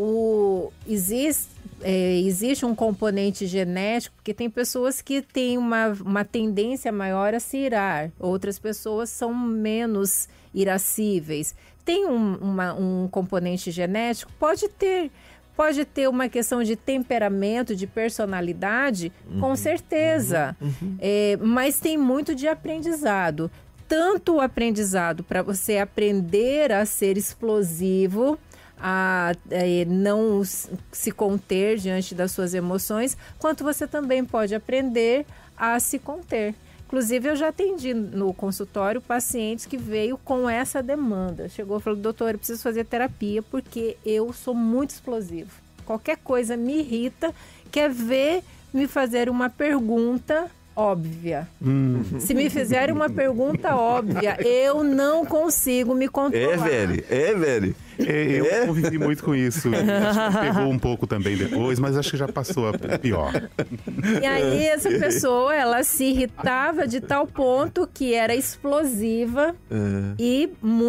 existe um componente genético, porque tem pessoas que têm uma tendência maior a se irar, outras pessoas são menos irascíveis. Tem um componente genético, pode ter uma questão de temperamento, de personalidade, com certeza, mas tem muito de aprendizado. Tanto o aprendizado para você aprender a ser explosivo, a não se conter diante das suas emoções, quanto você também pode aprender a se conter. Inclusive, eu já atendi no consultório pacientes que veio com essa demanda. Chegou e falou, doutor, eu preciso fazer terapia porque eu sou muito explosivo. Qualquer coisa me irrita, quer ver me fazer uma pergunta óbvia. Se me fizerem uma pergunta óbvia, eu não consigo me controlar. Velho. Eu convivi muito com isso. Acho que pegou um pouco também depois, mas acho que já passou a pior. E aí essa pessoa, ela se irritava de tal ponto que era explosiva e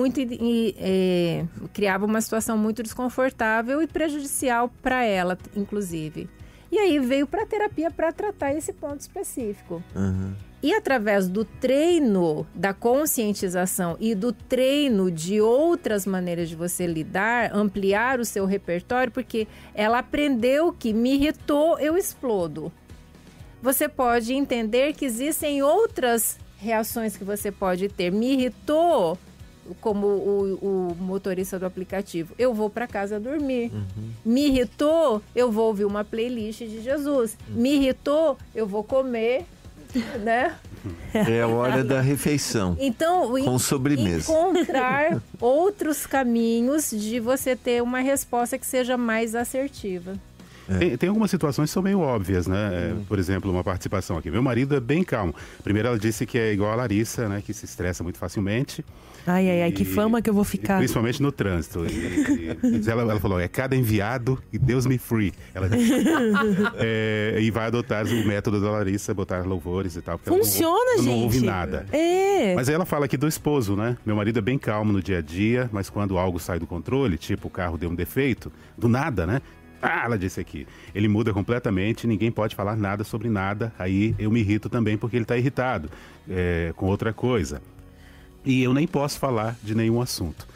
criava uma situação muito desconfortável e prejudicial para ela, inclusive. E aí veio para a terapia para tratar esse ponto específico. E através do treino, da conscientização e do treino de outras maneiras de você lidar, ampliar o seu repertório, porque ela aprendeu que me irritou, eu explodo. Você pode entender que existem outras reações que você pode ter. Me irritou, como o motorista do aplicativo, eu vou para casa dormir. Me irritou, eu vou ouvir uma playlist de Jesus. Me irritou, eu vou comer, né? É a hora da refeição. Então, com sobremesa. Encontrar outros caminhos de você ter uma resposta que seja mais assertiva. Tem algumas situações que são meio óbvias, né? Por exemplo, uma participação aqui. Meu marido é bem calmo. Primeiro ela disse que é igual a Larissa, né? Que se estressa muito facilmente. Ai, que fama que eu vou ficar. Principalmente no trânsito. Ela falou, é cada enviado e Deus me free. Ela disse, e vai adotar o método da Larissa, botar louvores e tal. Funciona, gente. Não ouve nada. Mas aí ela fala aqui do esposo, né? Meu marido é bem calmo no dia a dia, mas quando algo sai do controle, tipo o carro deu um defeito, do nada, né? Ela disse aqui, ele muda completamente, ninguém pode falar nada sobre nada, aí eu me irrito também porque ele está irritado com outra coisa. E eu nem posso falar de nenhum assunto.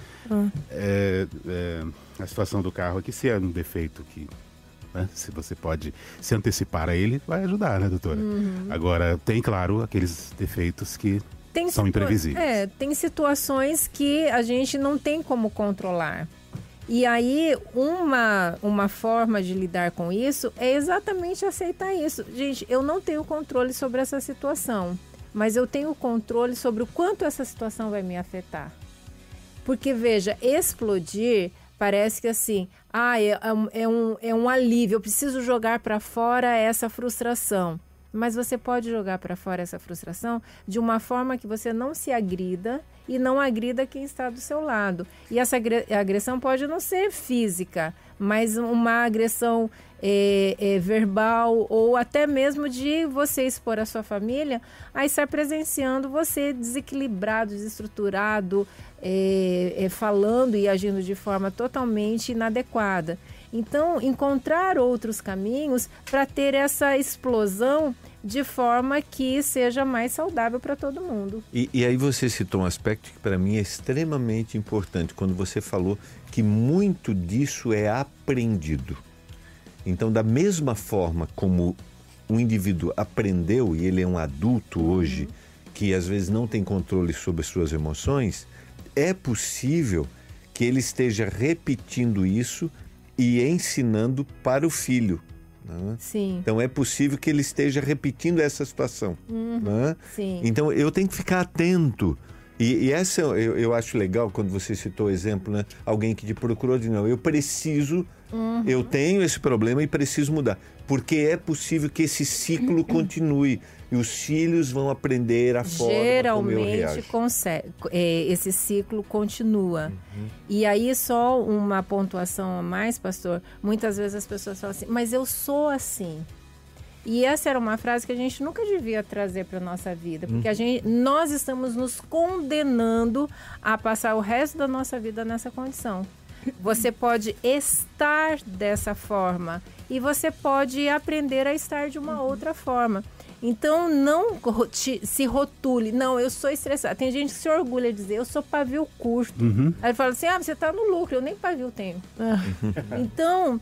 A situação do carro aqui, se é um defeito que, né, se você pode se antecipar a ele, vai ajudar, né, doutora? Agora, tem, claro, aqueles defeitos que são imprevisíveis. Tem situações que a gente não tem como controlar. E aí, uma forma de lidar com isso é exatamente aceitar isso. Gente, eu não tenho controle sobre essa situação, mas eu tenho controle sobre o quanto essa situação vai me afetar. Porque, veja, explodir parece que assim, é um alívio, eu preciso jogar para fora essa frustração. mas você pode jogar para fora essa frustração de uma forma que você não se agrida e não agrida quem está do seu lado. E essa agressão pode não ser física, mas uma agressão verbal, ou até mesmo de você expor a sua família a estar presenciando você desequilibrado, desestruturado, falando e agindo de forma totalmente inadequada. Então, encontrar outros caminhos para ter essa explosão de forma que seja mais saudável para todo mundo. E aí você citou um aspecto que para mim é extremamente importante, quando você falou que muito disso é aprendido. Então, da mesma forma como o indivíduo aprendeu, e ele é um adulto hoje, que às vezes não tem controle sobre suas emoções, é possível que ele esteja repetindo isso e ensinando para o filho. Né? Sim. Então é possível que ele esteja repetindo essa situação. Né? Sim. Então eu tenho que ficar atento. E essa eu acho legal quando você citou o exemplo, né? Alguém que te procurou de não, eu preciso, eu tenho esse problema e preciso mudar. Porque é possível que esse ciclo continue. E os filhos vão aprender a forma como eu reajo. Geralmente esse ciclo continua. E aí só uma pontuação a mais, pastor, muitas vezes as pessoas falam assim, mas eu sou assim. E essa era uma frase que a gente nunca devia trazer para a nossa vida, porque nós estamos nos condenando a passar o resto da nossa vida nessa condição. Você pode estar dessa forma e você pode aprender a estar de uma outra forma. Então, não se rotule. Não, eu sou estressada. Tem gente que se orgulha de dizer, eu sou pavio curto. Aí ele fala assim, você está no lucro, eu nem pavio tenho. Então,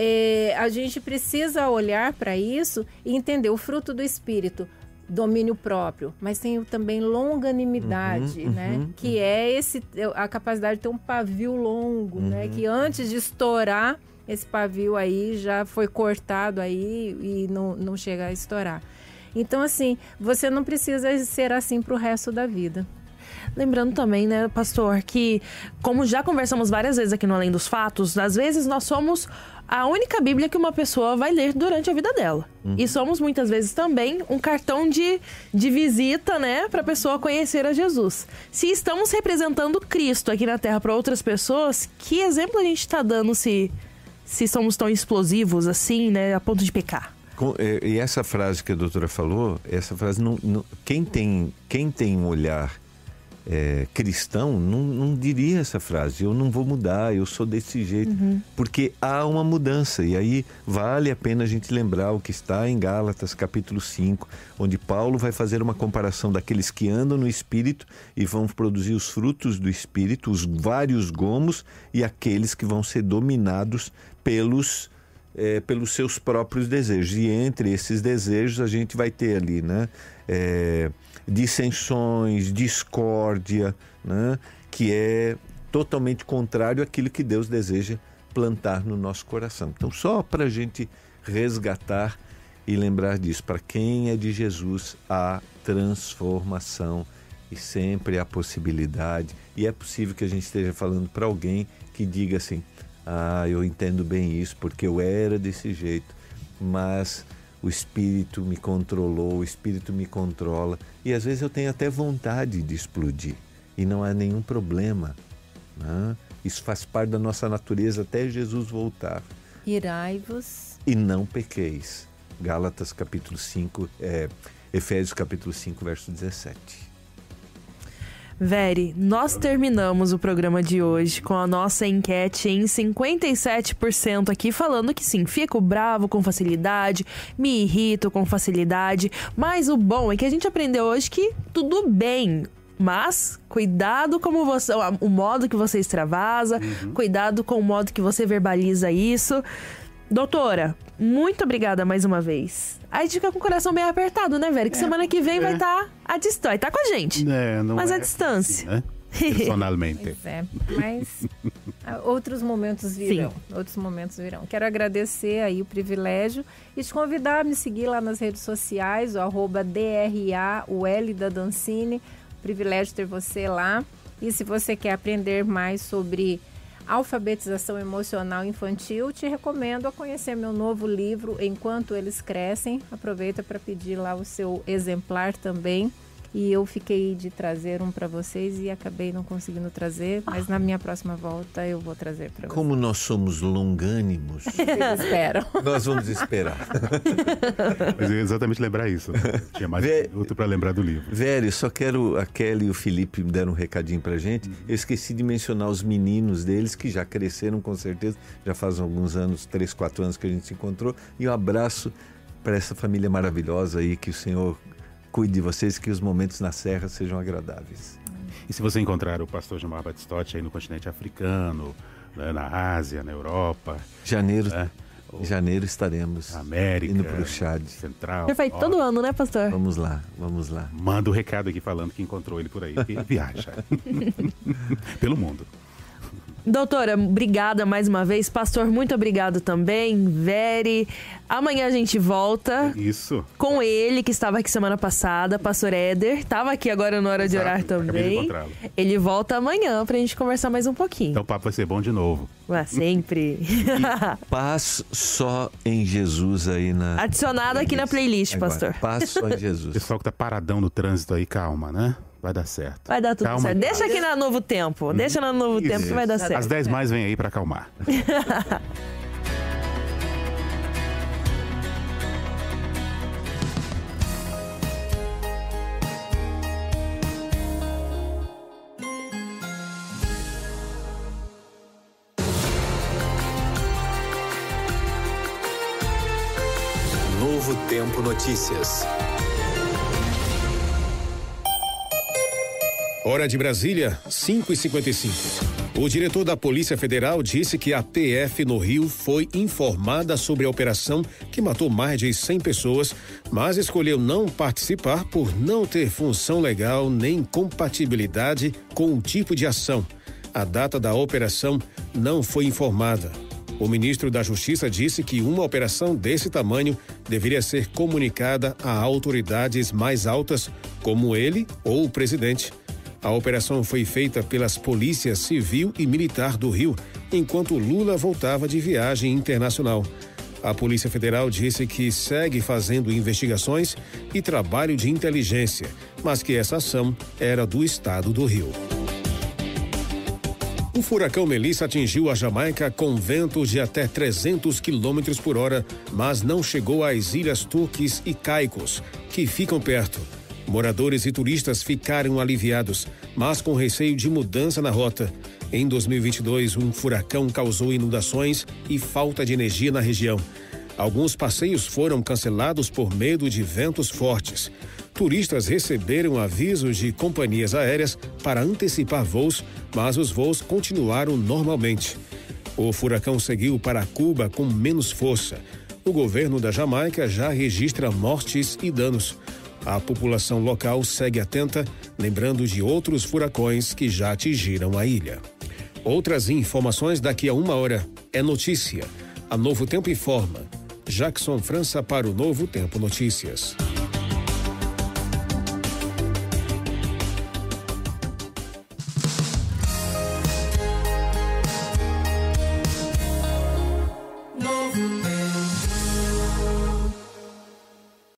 a gente precisa olhar para isso e entender o fruto do Espírito, domínio próprio, mas tem também longanimidade, né? Que é a capacidade de ter um pavio longo, né? Que antes de estourar, esse pavio aí já foi cortado aí e não chega a estourar. Então, assim, você não precisa ser assim para o resto da vida. Lembrando também, né, pastor, que como já conversamos várias vezes aqui no Além dos Fatos, às vezes nós somos a única Bíblia que uma pessoa vai ler durante a vida dela. E somos muitas vezes também um cartão de visita, né, para a pessoa conhecer a Jesus. Se estamos representando Cristo aqui na Terra para outras pessoas, que exemplo a gente está dando se somos tão explosivos assim, né, a ponto de pecar? E essa frase que a doutora falou, essa frase quem tem um olhar cristão não diria essa frase, eu não vou mudar, eu sou desse jeito, porque há uma mudança. E aí vale a pena a gente lembrar o que está em Gálatas capítulo 5, onde Paulo vai fazer uma comparação daqueles que andam no Espírito e vão produzir os frutos do Espírito, os vários gomos, e aqueles que vão ser dominados pelos seus próprios desejos. E entre esses desejos a gente vai ter ali, né, dissensões, discórdia, né, que é totalmente contrário àquilo que Deus deseja plantar no nosso coração. Então, só para a gente resgatar e lembrar disso, para quem é de Jesus, há transformação e sempre há possibilidade. E é possível que a gente esteja falando para alguém que diga assim, eu entendo bem isso, porque eu era desse jeito, mas o Espírito me controlou, o Espírito me controla, e às vezes eu tenho até vontade de explodir, e não há nenhum problema, né? Isso faz parte da nossa natureza até Jesus voltar. Irai-vos e não pequeis. Gálatas capítulo 5, Efésios capítulo 5, verso 17. Veri, nós terminamos o programa de hoje com a nossa enquete em 57% aqui falando que sim, fico bravo com facilidade, me irrito com facilidade, mas o bom é que a gente aprendeu hoje que tudo bem, mas cuidado como o modo que você extravasa, cuidado com o modo que você verbaliza isso. Doutora, muito obrigada mais uma vez. A gente fica com o coração bem apertado, né, velho? Que semana que vem vai estar à distância. Vai estar com a gente, mas à distância. Assim, né? Personalmente. Mas outros momentos virão. Sim. Outros momentos virão. Quero agradecer aí o privilégio e te convidar a me seguir lá nas redes sociais, o @DRA, o L da Dancini. Privilégio ter você lá. E se você quer aprender mais sobre alfabetização emocional infantil, te recomendo a conhecer meu novo livro, Enquanto Eles Crescem. Aproveita para pedir lá o seu exemplar também. E eu fiquei de trazer um para vocês e acabei não conseguindo trazer, mas na minha próxima volta eu vou trazer para vocês. Como nós somos longânimos, Vocês esperam. nós vamos esperar. Mas eu ia exatamente lembrar isso. Tinha mais um minuto para lembrar do livro. Velho, só quero... A Kelly e o Felipe me deram um recadinho pra gente. Eu esqueci de mencionar os meninos deles, que já cresceram com certeza. Já faz alguns anos, 3, 4 anos que a gente se encontrou. E um abraço para essa família maravilhosa aí, que o Senhor cuide de vocês, que os momentos na serra sejam agradáveis. E se você encontrar o pastor Gilmar Batistotti aí no continente africano, né, na Ásia, na Europa... Janeiro na estaremos América, indo para o Chad. Central. Perfeito, todo ano, né, pastor? Vamos lá. Manda o recado aqui falando que encontrou ele por aí, que viaja. Pelo mundo. Doutora, obrigada mais uma vez. Pastor, muito obrigado também. Veri, amanhã a gente volta. Isso. Com ele, que estava aqui semana passada, pastor Éder. Estava aqui agora na hora de orar Acabei de também. encontrá-lo. Ele volta amanhã pra gente conversar mais um pouquinho. Então o papo vai ser bom de novo. Ué, sempre. Paz só em Jesus aí na... Adicionado aqui na playlist, Agora, pastor. Paz só em Jesus. Pessoal que tá paradão no trânsito aí, calma, né? Vai dar certo. Vai dar tudo Calma. certo. Deixa aqui na Novo Tempo. Deixa na Novo Isso. Tempo que vai dar certo. Às 10 mais vem aí pra acalmar. Novo Tempo Notícias. Hora de Brasília, 5h55. O diretor da Polícia Federal disse que a PF no Rio foi informada sobre a operação que matou mais de 100 pessoas, mas escolheu não participar por não ter função legal nem compatibilidade com o tipo de ação. A data da operação não foi informada. O ministro da Justiça disse que uma operação desse tamanho deveria ser comunicada a autoridades mais altas, como ele ou o presidente. A operação foi feita pelas polícias civil e militar do Rio, enquanto Lula voltava de viagem internacional. A Polícia Federal disse que segue fazendo investigações e trabalho de inteligência, mas que essa ação era do estado do Rio. O furacão Melissa atingiu a Jamaica com ventos de até 300 km por hora, mas não chegou às ilhas Turques e Caicos, que ficam perto. Moradores e turistas ficaram aliviados, mas com receio de mudança na rota. Em 2022, um furacão causou inundações e falta de energia na região. Alguns passeios foram cancelados por medo de ventos fortes. Turistas receberam avisos de companhias aéreas para antecipar voos, mas os voos continuaram normalmente. O furacão seguiu para Cuba com menos força. O governo da Jamaica já registra mortes e danos. A população local segue atenta, lembrando de outros furacões que já atingiram a ilha. Outras informações daqui a 1 hora. É notícia. A Novo Tempo informa. Jackson França para o Novo Tempo Notícias.